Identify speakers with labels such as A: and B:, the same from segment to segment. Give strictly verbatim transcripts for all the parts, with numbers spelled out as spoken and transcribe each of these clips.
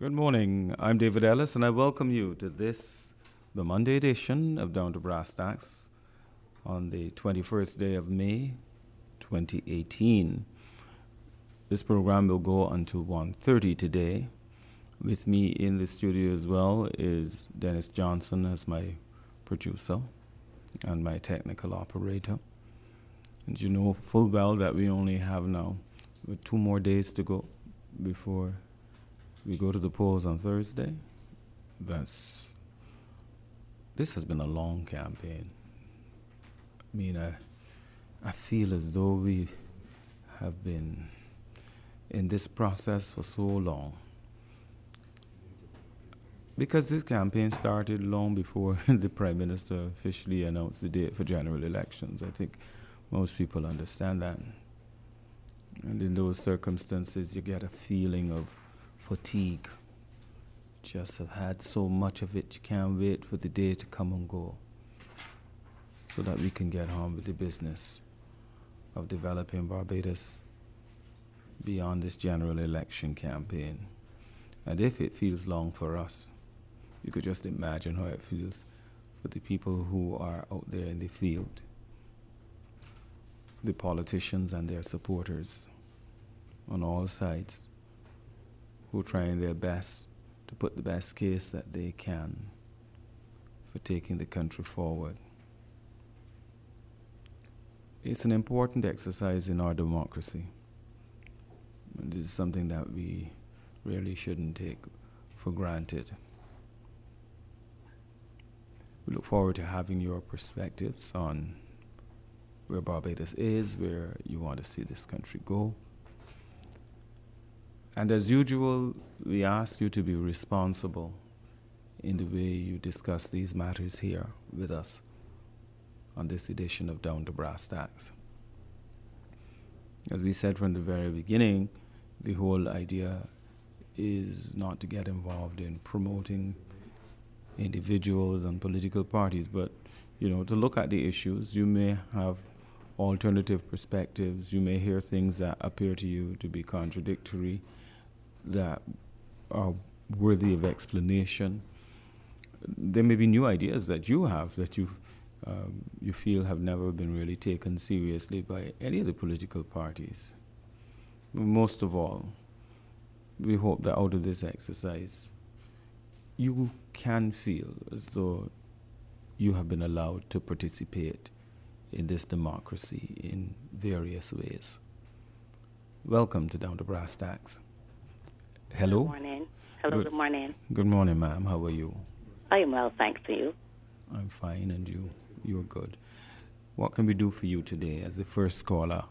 A: Good morning. I'm David Ellis, and I welcome you to this, the Monday edition of Down to Brass Tacks on the twenty-first day of May, twenty eighteen. This program will go until one thirty today. With me in the studio as well is Dennis Johnson as my producer and my technical operator. And you know full well that we only have now two more days to go before we go to the polls on Thursday. That's this has been a long campaign. I mean, I, I feel as though we have been in this process for so long. Because this campaign started long before the Prime Minister officially announced the date for general elections. I think most people understand that. And in those circumstances, you get a feeling of fatigue. Just have had so much of it, you can't wait for the day to come and go so that we can get on with the business of developing Barbados beyond this general election campaign. And if it feels long for us, you could just imagine how it feels for the people who are out there in the field, the politicians and their supporters on all sides, who are trying their best to put the best case that they can for taking the country forward. It's an important exercise in our democracy. And this is something that we really shouldn't take for granted. We look forward to having your perspectives on where Barbados is, where you want to see this country go. And as usual, we ask you to be responsible in the way you discuss these matters here with us on this edition of Down to Brass Tacks. As we said from the very beginning, the whole idea is not to get involved in promoting individuals and political parties, but, you know, to look at the issues. You may have alternative perspectives. You may hear things that appear to you to be contradictory, that are worthy of explanation. There may be new ideas that you have that you um, you feel have never been really taken seriously by any of the political parties. Most of all, we hope that out of this exercise, you can feel as though you have been allowed to participate in this democracy in various ways. Welcome to Down to Brass Tacks. Hello.
B: Good morning. Hello, good, good morning.
A: Good morning, ma'am. How are you?
B: I am well, thanks to you.
A: I'm fine, and you? You're good. What can we do for you today as the first caller?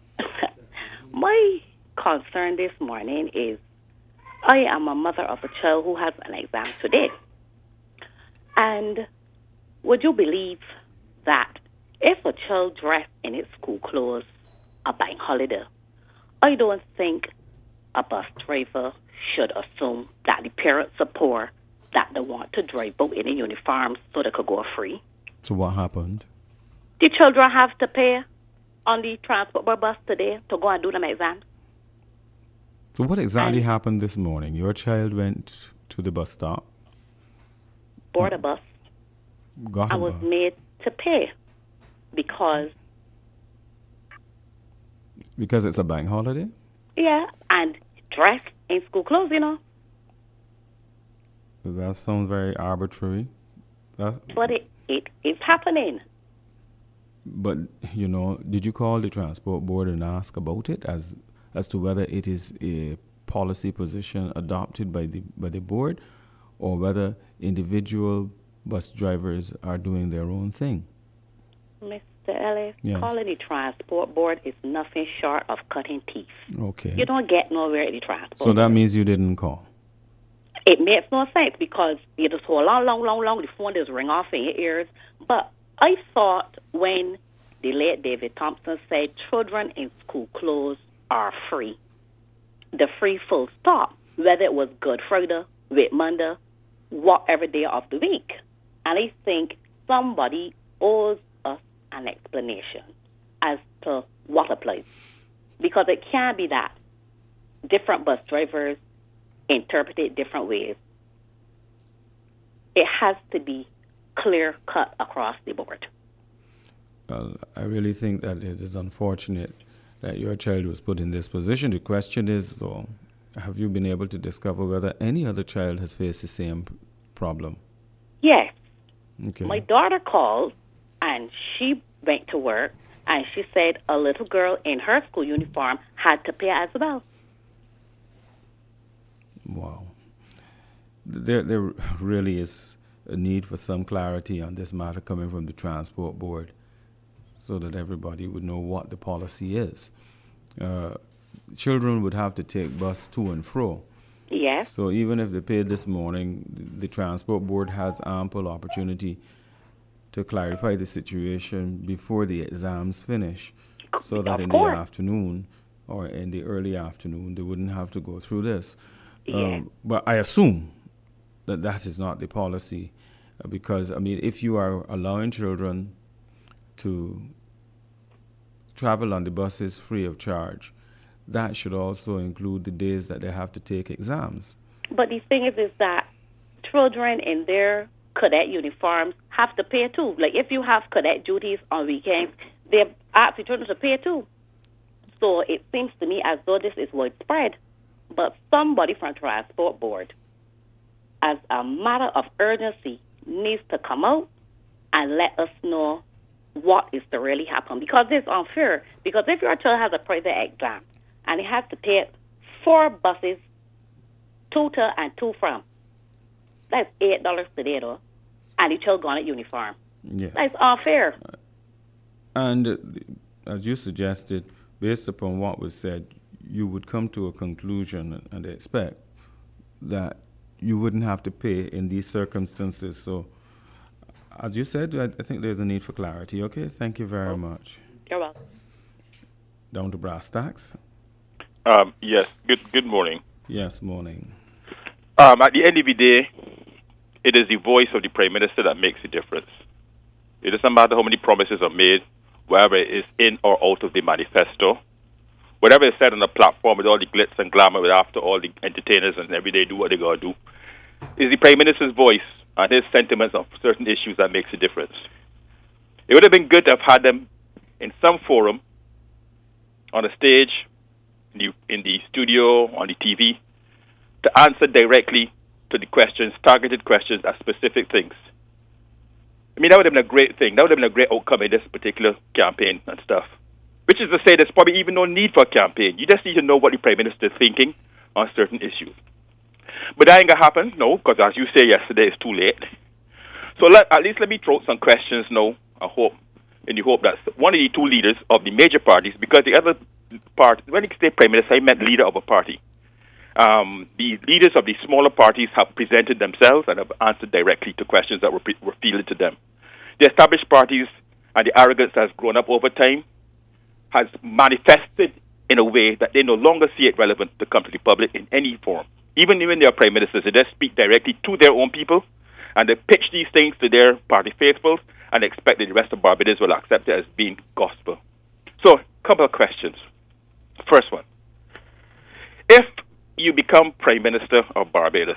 B: My concern this morning is I am a mother of a child who has an exam today. And would you believe that if a child dressed in its school clothes a bank holiday, I don't think a bus driver should assume that the parents support that they want to drive out in a uniform so they could go free.
A: So what happened?
B: The children have to pay on the transport bus today to go and do them exams.
A: So what exactly
B: and
A: happened this morning? Your child went to the bus stop?
B: Board a bus.
A: Got a
B: I was
A: bus.
B: made to pay because...
A: Because it's a bank holiday?
B: Yeah, and dressed in school clothes, you know.
A: That sounds very arbitrary. That,
B: But it, it it's happening.
A: but, you know, did you call the transport board and ask about it as as to whether it is a policy position adopted by the by the board or whether individual bus drivers are doing their own thing?
B: Mister Ellis,
A: Yes.
B: calling the transport board is nothing short of cutting teeth.
A: Okay.
B: You don't get nowhere at the transport
A: So that
B: board.
A: means you didn't call.
B: It makes no sense because you just hold long, long, long, long, the phone just ring off in your ears. But I thought when the late David Thompson said children in school clothes are free, the free full stop, whether it was Good Friday, Whit Monday, whatever day of the week. And I think somebody owes us an explanation as to what applies. Because it can't be that different bus drivers interpreted different ways. It has to be clear cut across the board.
A: Well, I really think that it is unfortunate that your child was put in this position. The question is, though, have you been able to discover whether any other child has faced the same problem?
B: Yes.
A: Okay.
B: My daughter called, and she went to work, and she said a little girl in her school uniform had to pay as well.
A: Wow. There, there really is a need for some clarity on this matter coming from the Transport Board so that everybody would know what the policy is. Uh, children would have to take bus to and fro.
B: Yes.
A: So even if they paid this morning, the Transport Board has ample opportunity to clarify the situation before the exams finish, so that
B: Of
A: in
B: course.
A: the afternoon or in the early afternoon they wouldn't have to go through this.
B: Yeah.
A: Um, but I assume that that is not the policy, uh, because, I mean, if you are allowing children to travel on the buses free of charge, that should also include the days that they have to take exams.
B: But the thing is, is that children in their cadet uniforms have to pay too. Like if you have cadet duties on weekends, they ask the children to pay too. So it seems to me as though this is widespread. But somebody from Transport Board, as a matter of urgency, needs to come out and let us know what is to really happen. Because it's unfair. Because if your child has a private exam and it has to take four buses, two to and two from, that's eight dollars today, though, and the child gone at uniform.
A: Yeah.
B: That's unfair.
A: And uh, as you suggested, based upon what was said, you would come to a conclusion and expect that you wouldn't have to pay in these circumstances. So, as you said, I, I think there's a need for clarity. Okay, thank you very much.
B: You're welcome.
A: Down to brass tacks.
C: Um, yes, good good morning.
A: Yes, morning.
C: Um, at the end of the day, it is the voice of the Prime Minister that makes the difference. It doesn't matter how many promises are made, whether it is in or out of the manifesto. Whatever is said on the platform with all the glitz and glamour, with after all the entertainers and every day do what they got to do, is the Prime Minister's voice and his sentiments on certain issues that makes a difference. It would have been good to have had them in some forum, on a stage, in the, in the studio, on the T V, to answer directly to the questions, targeted questions at specific things. I mean, that would have been a great thing. That would have been a great outcome in this particular campaign and stuff. Which is to say there's probably even no need for a campaign. You just need to know what the Prime Minister is thinking on certain issues. But that ain't going to happen, no, because as you say yesterday, it's too late. So let, at least let me throw some questions now, I hope, in the hope that one of the two leaders of the major parties, because the other part, when you say Prime Minister, I meant leader of a party. Um, the leaders of the smaller parties have presented themselves and have answered directly to questions that were, pre- were fielded to them. The established parties and the arrogance that has grown up over time has manifested in a way that they no longer see it relevant to come to the public in any form. Even when they are prime ministers, they just speak directly to their own people, and they pitch these things to their party faithfuls and expect that the rest of Barbados will accept it as being gospel. So, a couple of questions. First one. If you become Prime Minister of Barbados,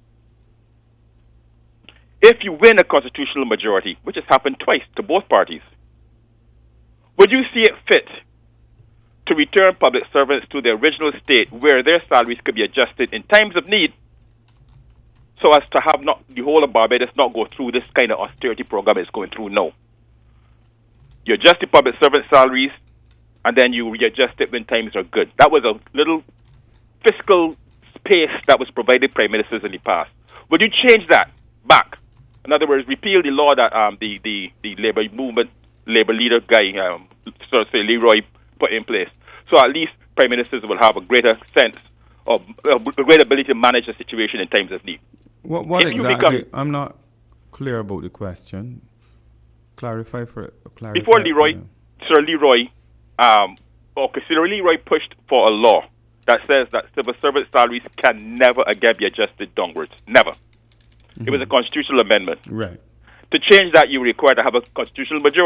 C: if you win a constitutional majority, which has happened twice to both parties, would you see it fit to return public servants to the original state where their salaries could be adjusted in times of need so as to have not the whole of Barbados not go through this kind of austerity program it's going through now? You adjust the public servant salaries and then you readjust it when times are good. That was a little fiscal space that was provided prime ministers in the past. Would you change that back? In other words, repeal the law that um, the, the, the labor movement, labor leader guy, um, so to say Leroy, put in place. So at least prime ministers will have a greater sense of uh, a greater ability to manage the situation in times of need.
A: What, what
C: If you
A: exactly?
C: become-
A: I'm not clear about the question. Clarify for clarify.
C: Before
A: for
C: Leroy,
A: me.
C: Sir Leroy, um, okay, Sir Leroy pushed for a law that says that civil servant salaries can never again be adjusted downwards. Never. Mm-hmm. It was a constitutional amendment.
A: Right.
C: To change that, you require to have a constitutional majority.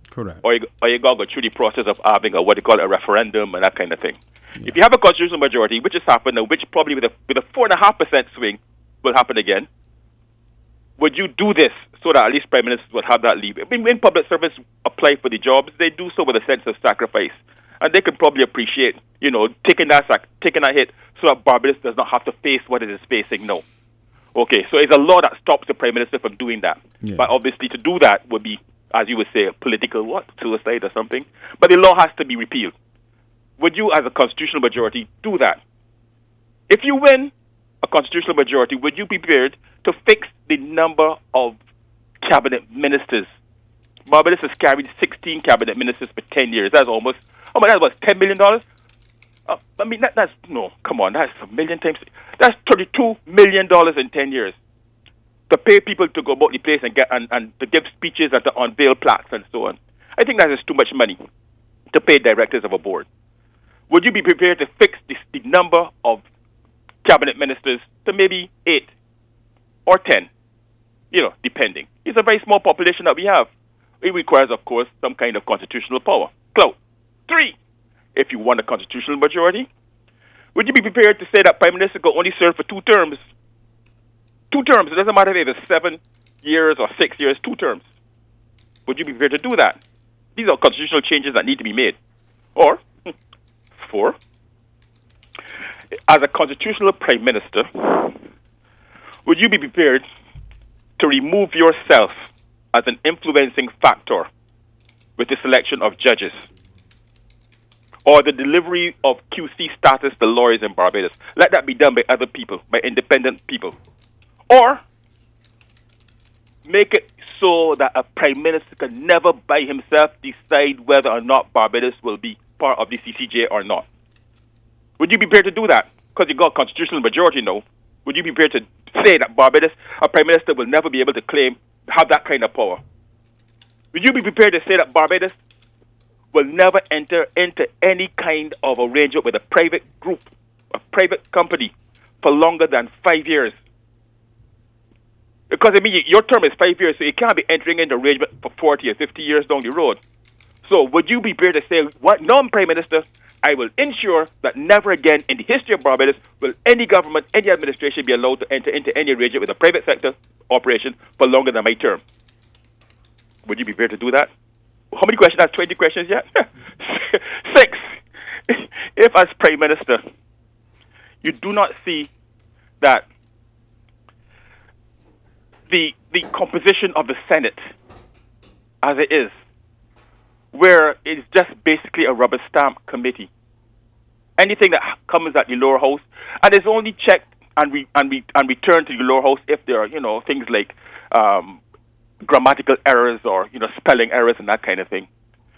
A: Correct.
C: Or you, or you got to go through the process of having a, what they call a referendum and that kind of thing.
A: Yeah.
C: If you have a constitutional majority, which has happened, and which probably with a, with a four point five percent swing will happen again, would you do this so that at least prime ministers will have that leave? I mean, when public servants apply for the jobs, they do so with a sense of sacrifice. And they can probably appreciate, you know, taking that sac- taking that hit so that Barbados does not have to face what it is facing now. Okay, so it's a law that stops the prime minister from doing that.
A: Yeah.
C: But obviously to do that would be, as you would say, a political what? Suicide or something. But the law has to be repealed. Would you, as a constitutional majority, do that? If you win a constitutional majority, would you be prepared to fix the number of cabinet ministers? Barbados has carried sixteen cabinet ministers for ten years. That's almost, oh, that's about ten million dollars. Uh, I mean, that, that's, no, come on, that's a million times. That's thirty-two million dollars in ten years. To pay people to go about the place and get and, and to give speeches and to unveil plaques and so on. I think that is too much money to pay directors of a board. Would you be prepared to fix the, the number of cabinet ministers to maybe eight or ten? You know, depending. It's a very small population that we have. It requires, of course, some kind of constitutional power. Clout. Three, if you want a constitutional majority, would you be prepared to say that prime minister could only serve for two terms? Two terms. It doesn't matter if it's seven years or six years, two terms. Would you be prepared to do that? These are constitutional changes that need to be made. Or, four, as a constitutional prime minister, would you be prepared to remove yourself as an influencing factor with the selection of judges or the delivery of Q C status to lawyers in Barbados? Let that be done by other people, by independent people. Or make it so that a prime minister can never by himself decide whether or not Barbados will be part of the C C J or not. Would you be prepared to do that? Because you got a constitutional majority now. Would you be prepared to say that Barbados, a prime minister will never be able to claim, have that kind of power? Would you be prepared to say that Barbados will never enter into any kind of arrangement with a private group, a private company, for longer than five years? Because, I mean, your term is five years, so you can't be entering into arrangement for forty or fifty years down the road. So would you be prepared to say, what, no, I'm Prime Minister, I will ensure that never again in the history of Barbados will any government, any administration be allowed to enter into any arrangement with a private sector operation for longer than my term? Would you be prepared to do that? How many questions? That's twenty questions yet? Six. If as Prime Minister, you do not see that the the composition of the Senate as it is, where it's just basically a rubber stamp committee. Anything that comes at the lower house, and it's only checked and re, and, re, and returned to the lower house if there are, you know, things like um, grammatical errors or, you know, spelling errors and that kind of thing.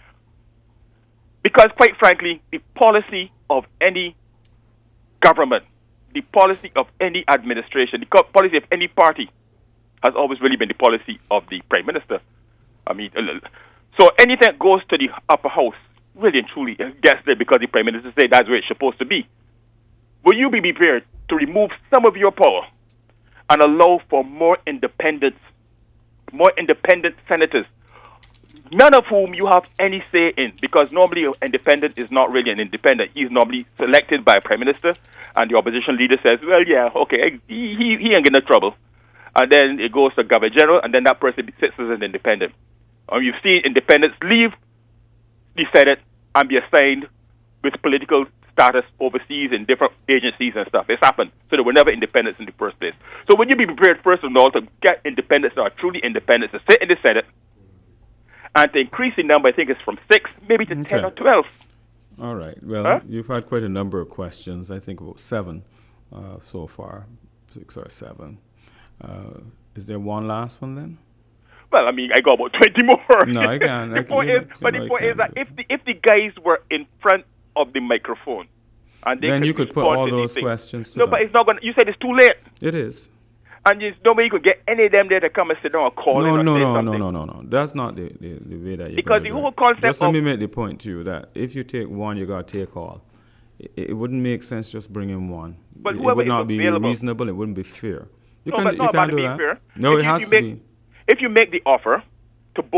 C: Because, quite frankly, the policy of any government, the policy of any administration, the co- policy of any party has always really been the policy of the Prime Minister. I mean, so anything that goes to the upper house, really and truly, gets there because the Prime Minister said that's where it's supposed to be. Will you be prepared to remove some of your power and allow for more independence, more independent senators, none of whom you have any say in? Because normally an independent is not really an independent. He's normally selected by a Prime Minister, and the opposition leader says, well, yeah, okay, he, he, he ain't getting no trouble. And then it goes to Governor General, and then that person sits as an independent. Um, you've seen independents leave the Senate and be assigned with political status overseas in different agencies and stuff. It's happened. So there were never independents in the first place. So would you be prepared, first of all, to get independents that are truly independents to sit in the Senate and to increase the number, I think it's from six, maybe to okay. ten or twelve?
A: All right. Well, huh? You've had quite a number of questions. I think about seven uh, so far, six or seven. Uh, is there one last one then?
C: Well, I mean, I got about twenty more.
A: No, I can't.
C: the
A: I
C: point
A: can,
C: is, but the point is that if the if the guys were in front of the microphone, and they
A: then
C: could
A: you could put all those things. questions. To
C: no,
A: them.
C: But it's not going. You said it's too late.
A: It is.
C: And there's no way you could get any of them there to come and sit down and call.
A: No,
C: in
A: no,
C: or say
A: no,
C: something.
A: no, no, no, no. That's not the, the, the way that you.
C: Because the whole
A: it.
C: concept.
A: Just
C: of
A: let me make the point to you that if you take one, you got to take all. It, it wouldn't make sense just bringing one.
C: But
A: it,
C: whoever
A: it would not
C: is
A: be
C: available.
A: reasonable. It wouldn't be fair. You
C: no,
A: can,
C: but
A: you
C: not
A: can't
C: about
A: do
C: being
A: that.
C: Fair.
A: No,
C: if
A: it
C: you,
A: has
C: you
A: to
C: make,
A: be.
C: If you make the offer to both,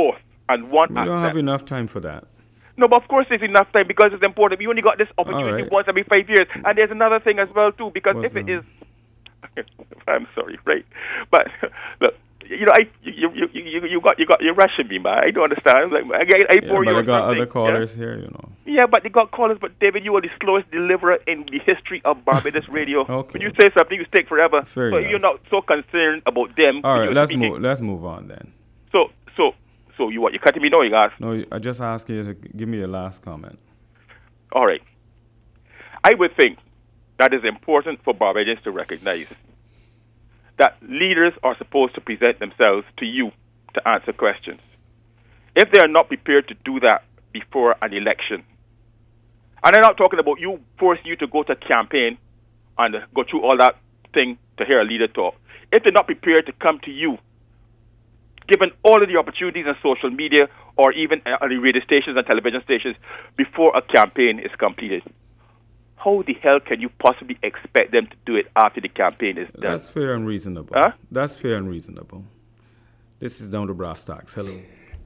C: And one
A: We don't
C: aspect,
A: have enough time for that.
C: no, but of course there's enough time because it's important. We only got this opportunity
A: right.
C: once every five years. And there's another thing as well, too, because
A: What's
C: if it
A: that?
C: is... I'm sorry, right? But, look, you know, I you you you you, you got you got you're rushing me, man. I don't understand. Like, I, I
A: Yeah,
C: bore
A: but
C: you
A: I
C: on
A: got
C: something,
A: other callers here, you know.
C: Yeah? yeah, but they got callers. But David, you are the slowest deliverer in the history of Barbados radio.
A: Okay.
C: When you say something, you take forever.
A: Fair
C: so
A: enough.
C: you're not so concerned about them.
A: All
C: when
A: right,
C: you're
A: let's
C: speaking.
A: move. Let's move on then.
C: So so so you what? You cutting me now? You guys?
A: No, I just ask you to give me your last comment.
C: All right. I would think that is important for Barbadians to recognize that leaders are supposed to present themselves to you to answer questions. If they are not prepared to do that before an election, and I'm not talking about you forcing you to go to a campaign and go through all that thing to hear a leader talk. If they're not prepared to come to you, given all of the opportunities on social media or even on the radio stations and television stations before a campaign is completed, how the hell can you possibly expect them to do it after the campaign is done?
A: That's fair and reasonable.
C: Huh?
A: That's fair and reasonable. This is Down to Brass Tacks. Hello.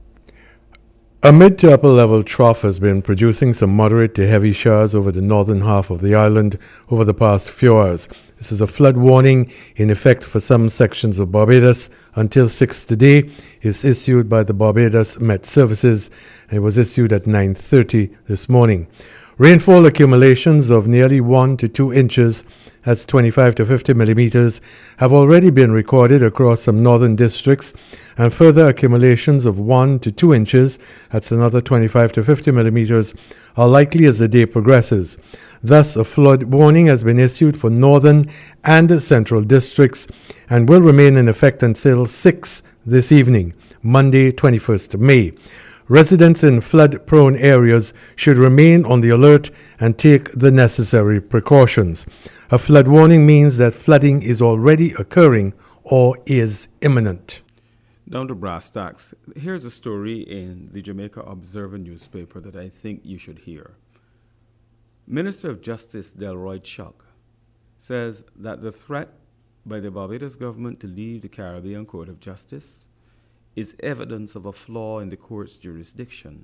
D: A mid to upper level trough has been producing some moderate to heavy showers over the northern half of the island over the past few hours. This is a flood warning in effect for some sections of Barbados until six today. It's issued by the Barbados Met Services and it was issued at nine thirty this morning. Rainfall accumulations of nearly one to two inches, that's twenty-five to fifty millimeters, have already been recorded across some northern districts, and further accumulations of one to two inches, that's another twenty-five to fifty millimeters, are likely as the day progresses. Thus, a flood warning has been issued for northern and central districts and will remain in effect until six this evening, Monday, twenty-first of May. Residents in flood-prone areas should remain on the alert and take the necessary precautions. A flood warning means that flooding is already occurring or is imminent.
A: Down to Brass Tacks. Here's a story in the Jamaica Observer newspaper that I think you should hear. Minister of Justice Delroy Chuck says that the threat by the Barbados government to leave the Caribbean Court of Justice is evidence of a flaw in the court's jurisdiction.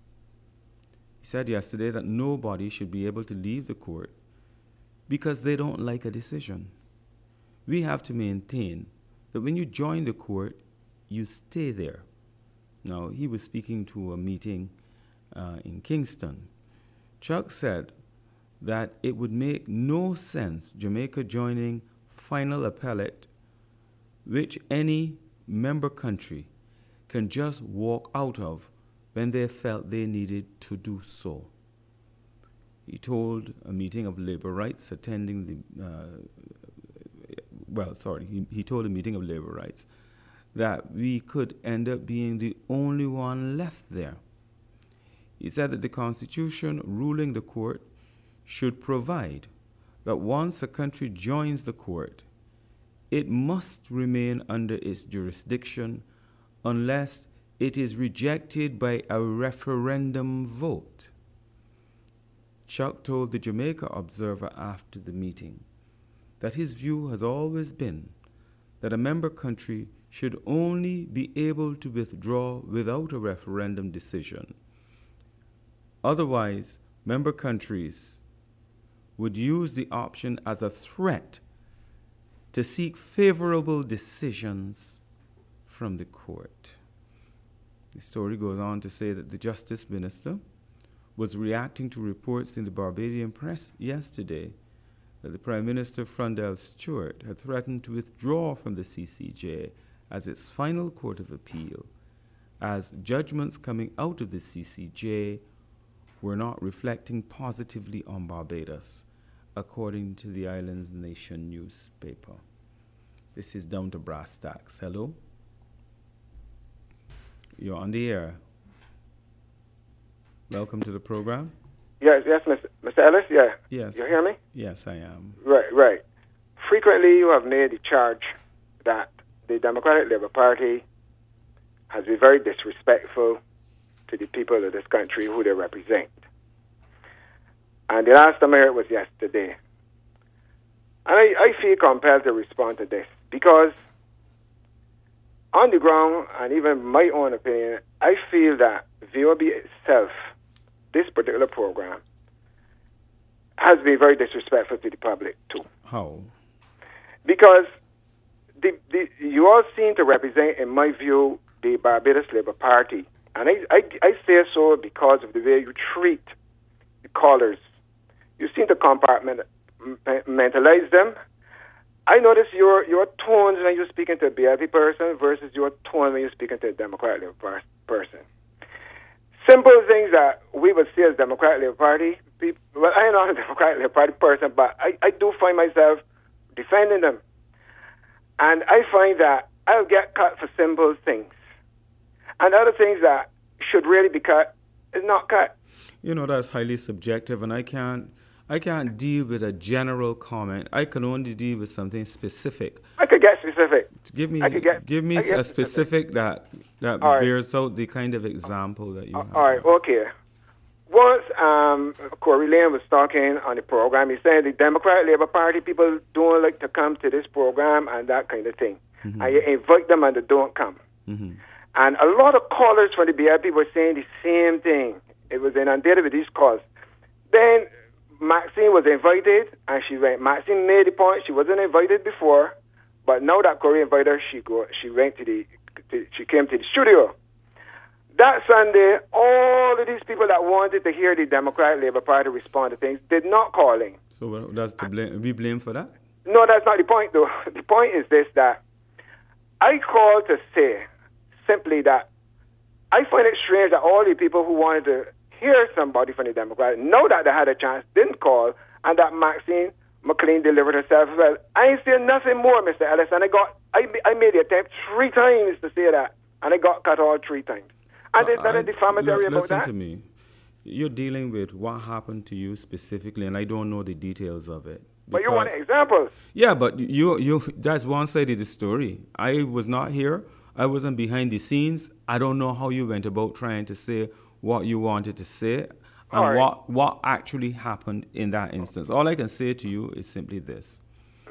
A: He said yesterday that nobody should be able to leave the court because they don't like a decision. We have to maintain that when you join the court, you stay there. Now, he was speaking to a meeting uh, in Kingston. Chuck said that it would make no sense Jamaica joining final appellate, which any member country can just walk out of when they felt they needed to do so. He told a meeting of labor rights attending the, uh, well, sorry, he, he told a meeting of labor rights that we could end up being the only one left there. He said that the Constitution ruling the court should provide that once a country joins the court, it must remain under its jurisdiction unless it is rejected by a referendum vote. Chuck told the Jamaica Observer after the meeting that his view has always been that a member country should only be able to withdraw without a referendum decision. Otherwise, member countries would use the option as a threat to seek favorable decisions from the court. The story goes on to say that the Justice Minister was reacting to reports in the Barbadian press yesterday that the Prime Minister Frondell Stewart had threatened to withdraw from the C C J as its final court of appeal, as judgments coming out of the C C J were not reflecting positively on Barbados, according to the Islands Nation newspaper. This is Down to Brass Tacks. Hello? You're on the air. Welcome to the program.
E: Yes, yes, Mister Ellis, yeah.
A: Yes.
E: You hear me?
A: Yes, I am.
E: Right, right. Frequently you have made the charge that the Democratic Labour Party has been very disrespectful to the people of this country who they represent. And the last time I heard it was yesterday. And I, I feel compelled to respond to this because on the ground, and even my own opinion, I feel that V O B itself, this particular program, has been very disrespectful to the public too.
A: How?
E: Because the, the, you all seem to represent, in my view, the Barbados Labour Party. And I, I, I say so because of the way you treat the callers. You seem to compartmentalize them. I notice your your tones when you're speaking to a B L P person versus your tone when you're speaking to a Democratic Labour person. Simple things that we would see as Democratic Labour Party people. Well, I am not a Democratic Labour Party person, but I, I do find myself defending them. And I find that I'll get cut for simple things. And other things that should really be cut is not cut.
A: You know, that's highly subjective, and I can't I can't deal with a general comment. I can only deal with something specific.
E: I could get specific.
A: Give me
E: I could get,
A: give me
E: I
A: a
E: get
A: specific, specific that that
E: All
A: bears right. out the kind of example that you
E: uh,
A: have.
E: All right, okay. Once um, Corey Lane was talking on the program, he said the Democratic Labour Party people don't like to come to this program and that kind of thing. Mm-hmm. And you invite them and they don't come. Mm-hmm. And a lot of callers from the B L P were saying the same thing. It was inundated with these calls. Then Maxine was invited, and she went. Maxine made the point she wasn't invited before, but now that Corey invited her, she go. She went to the. To, she came to the studio. That Sunday, all of these people that wanted to hear the Democratic Labour Party respond to things did not call in.
A: So that's to blame. We blame for that?
E: No, that's not the point, though. The point is this: that I called to say simply that I find it strange that all the people who wanted to hear somebody from the Democrats, know that they had a chance, didn't call, and that Maxine McLean delivered herself well. I ain't saying nothing more, Mister Ellis, and I got, I, I made the attempt three times to say that, and I got cut all three times. And there's nothing defamatory about
A: listen
E: that.
A: Listen to me. You're dealing with what happened to you specifically, and I don't know the details of it.
E: But you want examples.
A: Yeah, but you, you, that's one side of the story. I was not here. I wasn't behind the scenes. I don't know how you went about trying to say what you wanted to say and
E: right.
A: what what actually happened in that instance. All I can say to you is simply this.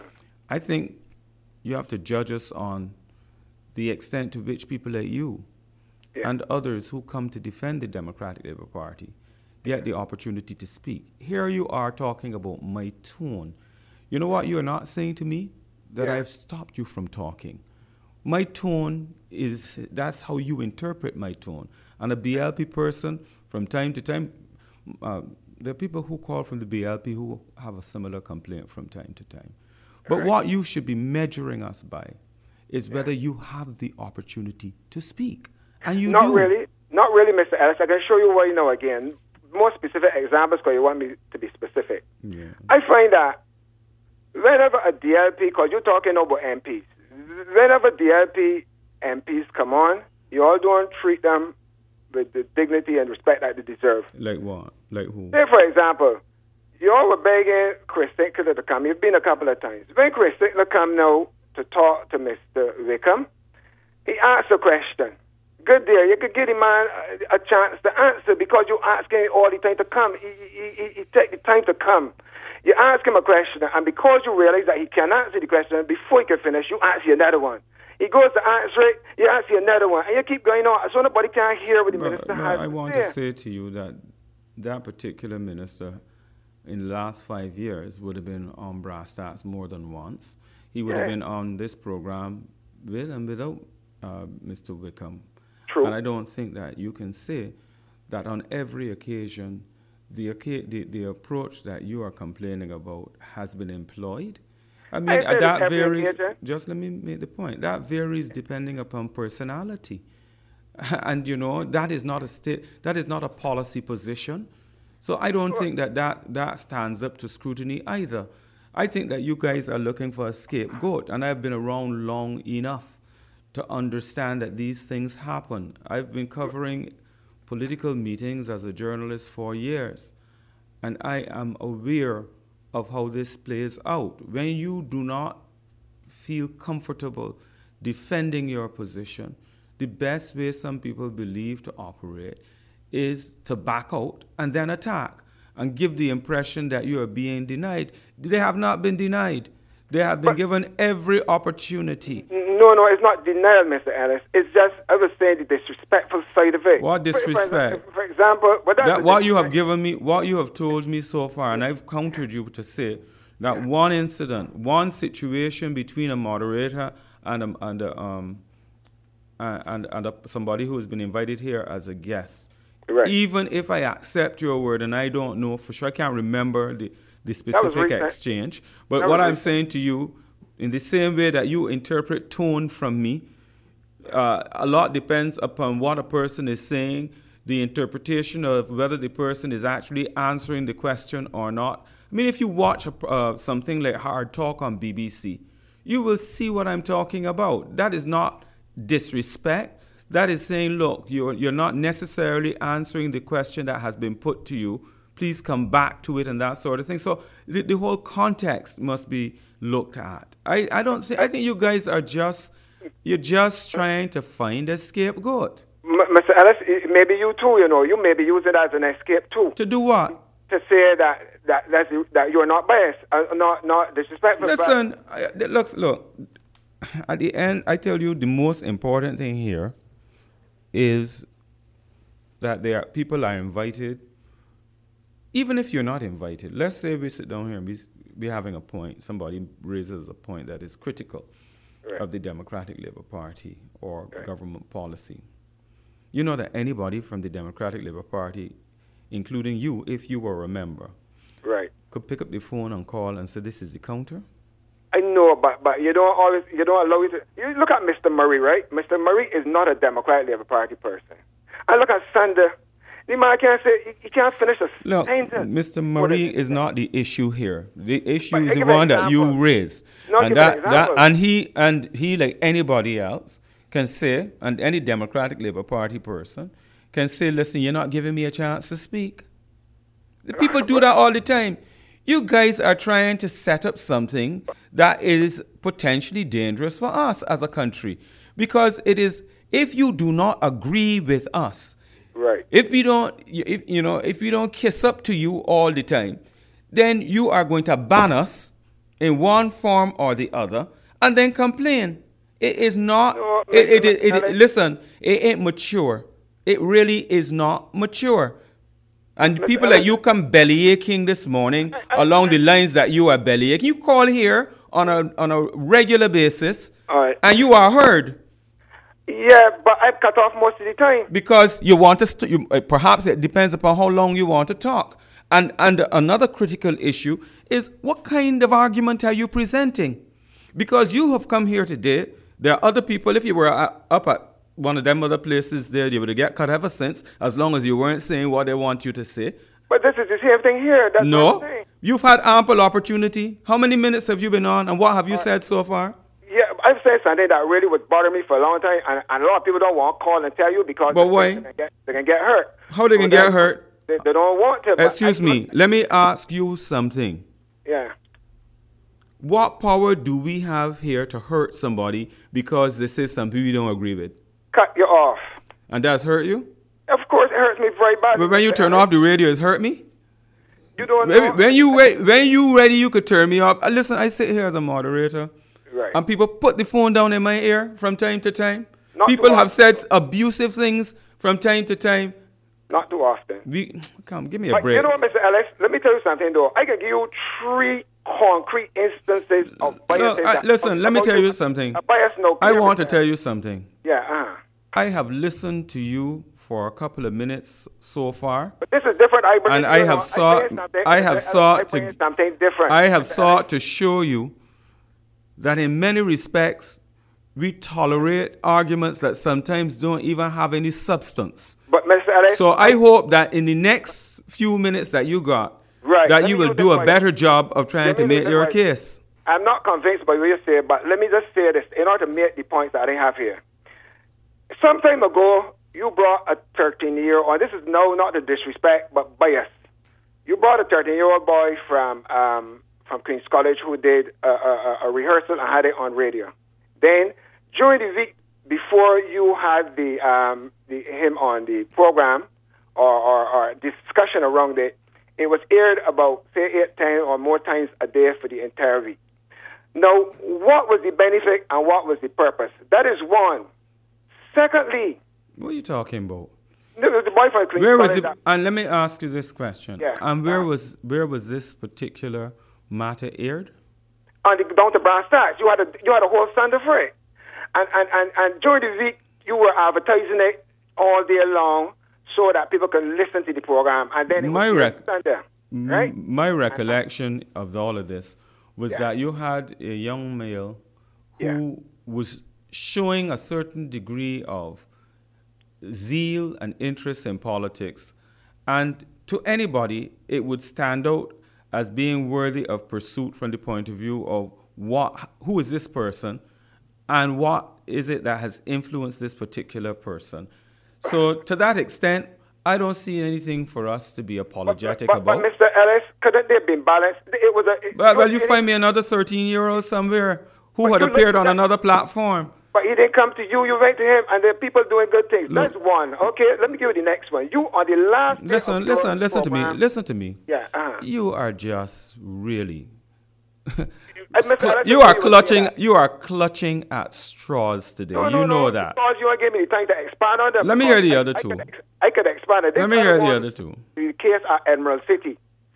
A: I think you have to judge us on the extent to which people like you yeah. and others who come to defend the Democratic Labour Party get the opportunity to speak. Here you are talking about my tone. You know what you're not saying to me? That yeah. I've stopped you from talking. My tone is, that's how you interpret my tone. And a B L P person, from time to time, uh, there are people who call from the B L P who have a similar complaint from time to time. But right. what you should be measuring us by is yeah. whether you have the opportunity to speak. And you
E: not
A: do.
E: Not really. Not really, Mister Ellis. I can show you what you know again. More specific examples because you want me to be specific.
A: Yeah.
E: I find that whenever a D L P, because you're talking about M Ps, whenever D L P M Ps come on, you all don't treat them with the dignity and respect that they deserve.
A: Like what? Like who?
E: Say, for example, you all were begging Chris Tinkler to come. You've been a couple of times. When Chris Tinkler come now to talk to Mister Wickham, he asked a question. Good deal. You could give the man a, a chance to answer because you ask him all the time to come. He, he, he, he take the time to come. You ask him a question, and because you realize that he can answer the question before he can finish, you ask you another one. He goes to answer it, you ask you another one, and you keep going on, so nobody can hear what the
A: but,
E: minister
A: but
E: has
A: I
E: to
A: want
E: say.
A: to say to you that that particular minister in the last five years would have been on Brass Stats more than once. He would
E: yeah.
A: have been on this program with and without uh, Mister Wickham.
E: True.
A: And I don't think that you can say that on every occasion the, the, the approach that you are complaining about has been employed. I mean,
E: I
A: that varies.
E: Occasion.
A: Just let me make the point. That varies depending upon personality. And, you know, that is not a state, that is not a policy position. So I don't think that, that that stands up to scrutiny either. I think that you guys are looking for a scapegoat, and I've been around long enough to understand that these things happen. I've been covering political meetings as a journalist for years, and I am aware of how this plays out. When you do not feel comfortable defending your position, the best way some people believe to operate is to back out and then attack and give the impression that you are being denied. They have not been denied. They have been
E: but
A: given every opportunity.
E: No, no, it's not denial, Mister Ellis. It's just, I was saying, the disrespectful side of it.
A: What disrespect?
E: For, for example, what,
A: that, what you have given me, what you have told me so far, and I've countered you to say that yeah. one incident, one situation between a moderator and a, and a, um and and a, somebody who has been invited here as a guest.
E: Right.
A: Even if I accept your word, and I don't know for sure, I can't remember the the specific exchange. But that what I'm recent. saying to you, in the same way that you interpret tone from me, uh, a lot depends upon what a person is saying, the interpretation of whether the person is actually answering the question or not. I mean, if you watch a, uh, something like Hard Talk on B B C, you will see what I'm talking about. That is not disrespect. That is saying, look, you're, you're not necessarily answering the question that has been put to you. Please come back to it and that sort of thing. So the, the whole context must be looked at. I, I don't think, I think you guys are just, you're just trying to find a scapegoat.
E: M- Mister Ellis, maybe you too, you know, you maybe use it as an escape too.
A: To do what?
E: To say that that that's, that you're not biased, uh, not not disrespectful.
A: Listen, I, look, look. At the end, I tell you, the most important thing here is that there are, people are invited. Even if you're not invited, let's say we sit down here and we be having a point. Somebody raises a point that is critical right. of the Democratic Labour Party or right. government policy. You know that anybody from the Democratic Labour Party, including you, if you were a member,
E: right,
A: could pick up the phone and call and say, "This is the counter."
E: I know, but but you don't always you don't allow it. To, you look at Mister Murray, right? Mister Murray is not a Democratic Labour Party person. And look at Sander. The man can't say he can't finish a
A: Look,
E: sentence.
A: Mister Murray is not the issue here. The issue is the one that you raised,
E: no,
A: and that, that and he and he like anybody else can say, and any Democratic Labour Party person can say, "Listen, you're not giving me a chance to speak." The people do that all the time. You guys are trying to set up something that is potentially dangerous for us as a country, because it is, if you do not agree with us,
E: right?
A: If we don't, if you know, if we don't kiss up to you all the time, then you are going to ban us in one form or the other, and then complain. It is not.
E: No,
A: it, it, it, it, it, listen, it ain't mature. It really is not mature. And Mister people like you come bellyaching this morning along the lines that you are bellyaching. You call here on a on a regular basis,
E: right.
A: and you are heard.
E: Yeah, but I cut off most of the time
A: because you want to. St- you, uh, perhaps it depends upon how long you want to talk. And and another critical issue is, what kind of argument are you presenting? Because you have come here today. There are other people. If you were uh, up at one of them other places there, you would have get cut ever since, as long as you weren't saying what they want you to say.
E: But this is the same thing here. That's
A: no,
E: what I'm saying.
A: You've had ample opportunity. How many minutes have you been on, and what have you uh, said so far?
E: Yeah, I've said something that really would bother me for a long time, and, and a lot of people don't want to call and tell you because
A: but
E: they,
A: why?
E: They, can get, they can get hurt.
A: How they can so get hurt?
E: They, they don't want to.
A: Excuse me. Let me ask you something.
E: Yeah.
A: What power do we have here to hurt somebody because they say something we don't agree with?
E: Cut you off.
A: And that's hurt you?
E: Of course, it hurts me very badly.
A: But when you turn off the radio, it's hurt me?
E: You don't
A: when,
E: know.
A: When you, re- when you ready, you could turn me off. Uh, listen, I sit here as a moderator.
E: Right.
A: And people put the phone down in my ear from time to time.
E: Not
A: people have said abusive things from time to time.
E: Not too often.
A: We, come, give me a
E: but
A: break.
E: You know what, Mister Ellis? Let me tell you something, though. I can give you three concrete instances of bias.
A: No, I, listen, let me tell you something.
E: A bias, no,
A: I want to tell you something.
E: Yeah, uh-huh.
A: I have listened to you for a couple of minutes so far.
E: But this is different. I
A: and I have sought, I have sought to,
E: something different.
A: I have sought to show you that in many respects, we tolerate arguments that sometimes don't even have any substance.
E: But Mister Ellis,
A: so I hope that in the next few minutes that you got,
E: right,
A: that you will do a better job of trying to make your case.
E: I'm not convinced by what you say, but let me just say this in order to make the points that I have here. Some time ago, you brought a thirteen-year-old, this is now not the disrespect, but bias. You brought a thirteen-year-old boy from um, from Queen's College who did a, a, a rehearsal and had it on radio. Then, during the week before you had the, um, the him on the program or, or, or discussion around it, it was aired about, say, eight times or more times a day for the entire week. Now, what was the benefit and what was the purpose? That is one. Secondly,
A: what are you talking about?
E: The, the boyfriend clinic.
A: Where was it? And let me ask you this question.
E: Yeah.
A: And where
E: uh,
A: was where was this particular matter aired?
E: On the down to brass tacks. You had a you had a whole Sunday for it, and and, and and during the week you were advertising it all day long so that people can listen to the program, and then it
A: my
E: was
A: rec-
E: Sunday, right?
A: M- my recollection of all of this was
E: Yeah.
A: that you had a young male who
E: Yeah.
A: was showing a certain degree of zeal and interest in politics, and to anybody it would stand out as being worthy of pursuit from the point of view of what, who is this person, and what is it that has influenced this particular person. So to that extent, I don't see anything for us to be apologetic
E: but, but,
A: about.
E: But Mister Ellis, couldn't they have been balanced? It was a. It,
A: Well, well,
E: it-
A: you
E: it-
A: find me another thirteen-year-old somewhere who
E: But
A: had
E: you
A: appeared
E: look
A: on
E: at-
A: another platform.
E: But he didn't come to you. You went to him, and there are people doing good things.
A: Look.
E: That's one. Okay, let me give you the next one. You on the last. day
A: Listen,
E: of your
A: listen, listen to me.
E: program-
A: Listen to me.
E: Yeah. Uh-huh.
A: You are just really.
E: Uh, Mister
A: Cl-
E: Ellis,
A: you
E: I
A: are
E: think you would say
A: clutching.
E: that.
A: You are clutching at straws today.
E: No,
A: you
E: no,
A: know
E: no,
A: that.
E: Because you gave me the time to expand on them.
A: Let me
E: because
A: hear the
E: I-
A: other
E: I
A: two.
E: could ex- I could expand it. This
A: Let me hear
E: other
A: the
E: one,
A: other two.
E: The case at Emerald City.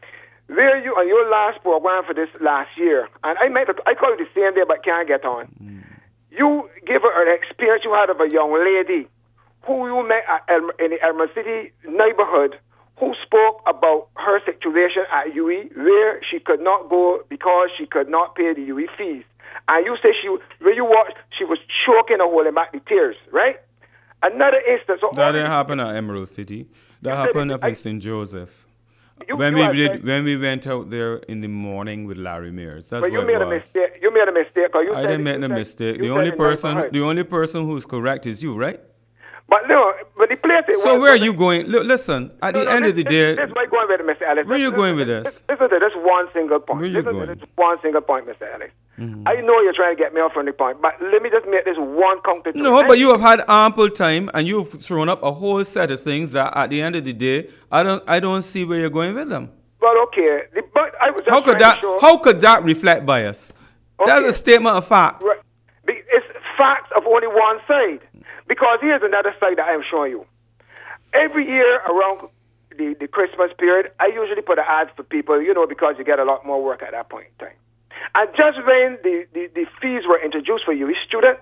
E: Where you on your last program for this last year, and I met, I call it the same day, but can't get on.
A: Mm.
E: You give her an experience you had of a young lady who you met at El- in the Emerald City neighborhood, who spoke about her situation at U E, where she could not go because she could not pay the U E fees. And you say she, when you watched, she was choking or holding back the tears, right? Another instance. So
A: That
E: all
A: didn't
E: these-
A: happen at Emerald City. That
E: You said
A: happened
E: it-
A: up
E: I-
A: in Saint Joseph.
E: You-
A: when
E: you
A: we
E: had
A: did,
E: said-
A: when we went out there in the morning with Larry Mears. That's
E: But you
A: what
E: made
A: it
E: a
A: was.
E: mistake. You made a mistake. 'Cause you
A: I
E: said
A: didn't
E: it-
A: make
E: you
A: no
E: said-
A: mistake.
E: you
A: The
E: said
A: only
E: it in
A: person,
E: neighborhood.
A: the only person who's correct is you, right?
E: But no, but the place it
A: So
E: was,
A: where are
E: was-
A: you going? Look, listen. At
E: No,
A: the
E: no,
A: end
E: this,
A: of the
E: this,
A: day,
E: this is where you're going with it, Mister Ellis.
A: Where you
E: Listen-
A: going with
E: listen-
A: this?
E: Listen to this one single point.
A: Where you
E: listen
A: going?
E: to this one single point, Mister Ellis.
A: Mm-hmm.
E: I know you're trying to get me off from the point, but let me just make this one counter. to
A: no,
E: it.
A: but you have had ample time, and you've thrown up a whole set of things that, at the end of the day, I don't, I don't see where you're going with them.
E: Well, okay. The, but I was just
A: How could
E: trying
A: that,
E: to show,
A: how could that reflect bias? That's
E: Okay.
A: a statement of fact.
E: Right. Be- It's facts of only one side. Because here's another side that I'm showing you. Every year around the, the Christmas period, I usually put an ad for people, you know, because you get a lot more work at that point in time. And just when the, the, the fees were introduced for U E students,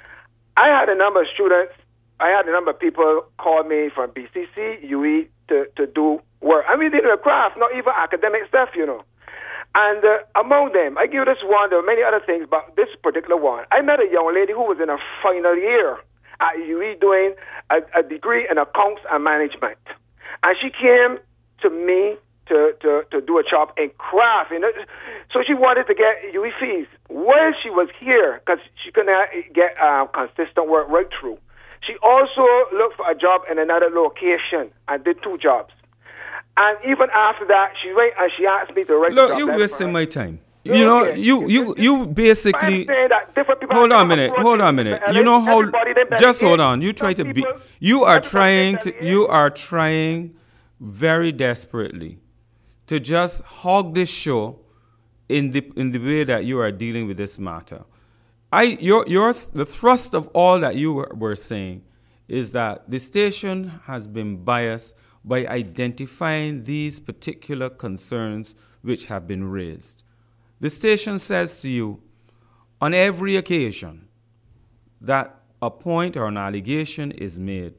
E: I had a number of students, I had a number of people call me from B C C, U E, to, to do work. I mean, they do a craft, not even academic stuff, you know. And uh, among them, I give this one, there were many other things, but this particular one, I met a young lady who was in her final year at U E doing a, a degree in accounts and management. And she came to me to, to, to do a job in craft. You know? So she wanted to get U E fees. While she was here, because she couldn't get uh, consistent work right through, she also looked for a job in another location and did two jobs. And even after that, she went and she asked me to write
A: Look,
E: job
A: you're
E: letter
A: wasting
E: for her.
A: my time.
E: No,
A: You know,
E: okay.
A: you, you, you
E: I'm
A: basically.
E: saying that different people
A: Hold
E: have
A: on a minute.
E: different
A: Hold on a
E: approaches,
A: minute.
E: and
A: You know how?
E: everybody them that
A: Just
E: is-
A: hold on. You try to
E: some
A: be.
E: people-
A: You are
E: everybody
A: trying
E: that
A: to.
E: is-
A: You are trying very desperately to just hog this show in the in the way that you are dealing with this matter. I your your the thrust of all that you were, were saying is that the station has been biased by identifying these particular concerns which have been raised. The station says to you on every occasion that a point or an allegation is made,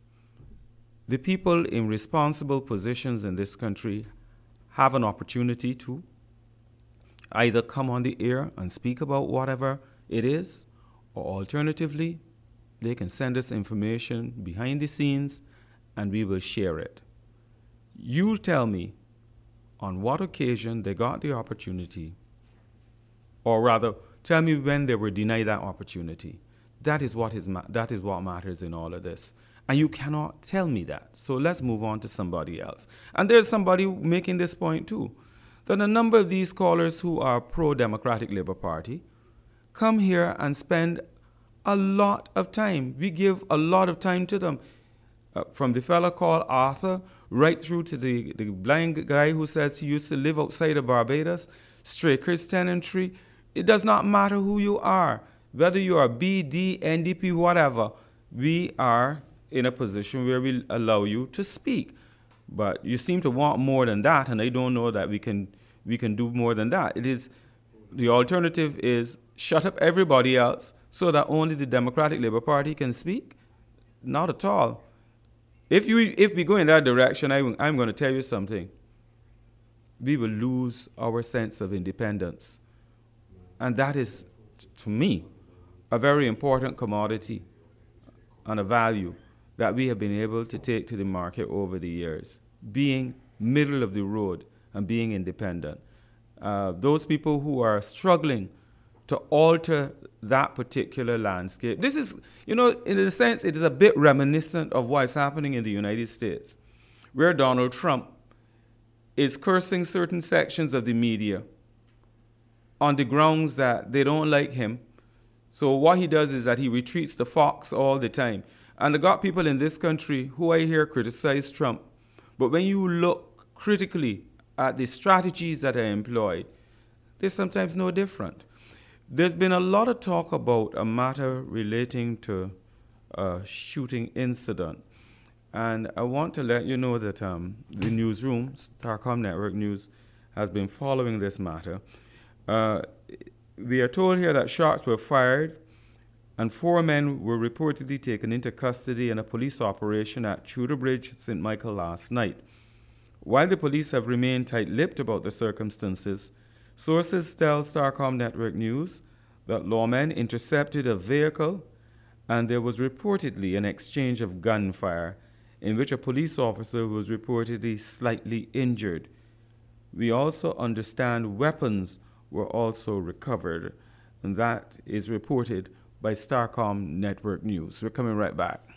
A: the people in responsible positions in this country have an opportunity to either come on the air and speak about whatever it is, or alternatively, they can send us information behind the scenes and we will share it. You tell me on what occasion they got the opportunity, or rather, tell me when they were denied that opportunity. That is what is ma- that is what matters in all of this. And you cannot tell me that. So let's move on to somebody else. And there's somebody making this point too, that a number of these callers who are pro-Democratic Labour Party come here and spend a lot of time. We give a lot of time to them. Uh, from the fella called Arthur, right through to the, the blind guy who says he used to live outside of Barbados, Straker's tenantry. it does not matter who you are, whether you are B, D, N D P, whatever, we are in a position where we allow you to speak. But you seem to want more than that, and I don't know that we can we can do more than that. It is the alternative is shut up everybody else so that only the Democratic Labour Party can speak? Not at all. If you if we go in that direction, I, I'm going to tell you something. We will lose our sense of independence. And that is, to me, a very important commodity and a value that we have been able to take to the market over the years, being middle of the road and being independent. Uh, those people who are struggling to alter that particular landscape. This is, you know, in a sense, it is a bit reminiscent of what is happening in the United States, where Donald Trump is cursing certain sections of the media on the grounds that they don't like him. So what he does is that he retreats to Fox all the time. And I got people in this country who I hear criticize Trump. But when you look critically at the strategies that are employed, they're sometimes no different. There's been a lot of talk about a matter relating to a shooting incident. And I want to let you know that um, the newsroom, Starcom Network News, has been following this matter. Uh, we are told here that shots were fired and four men were reportedly taken into custody in a police operation at Tudor Bridge, Saint Michael last night. While the police have remained tight-lipped about the circumstances, sources tell Starcom Network News that lawmen intercepted a vehicle and there was reportedly an exchange of gunfire in which a police officer was reportedly slightly injured. We also understand weapons were also recovered, and that is reported by Starcom Network News. We're coming right back.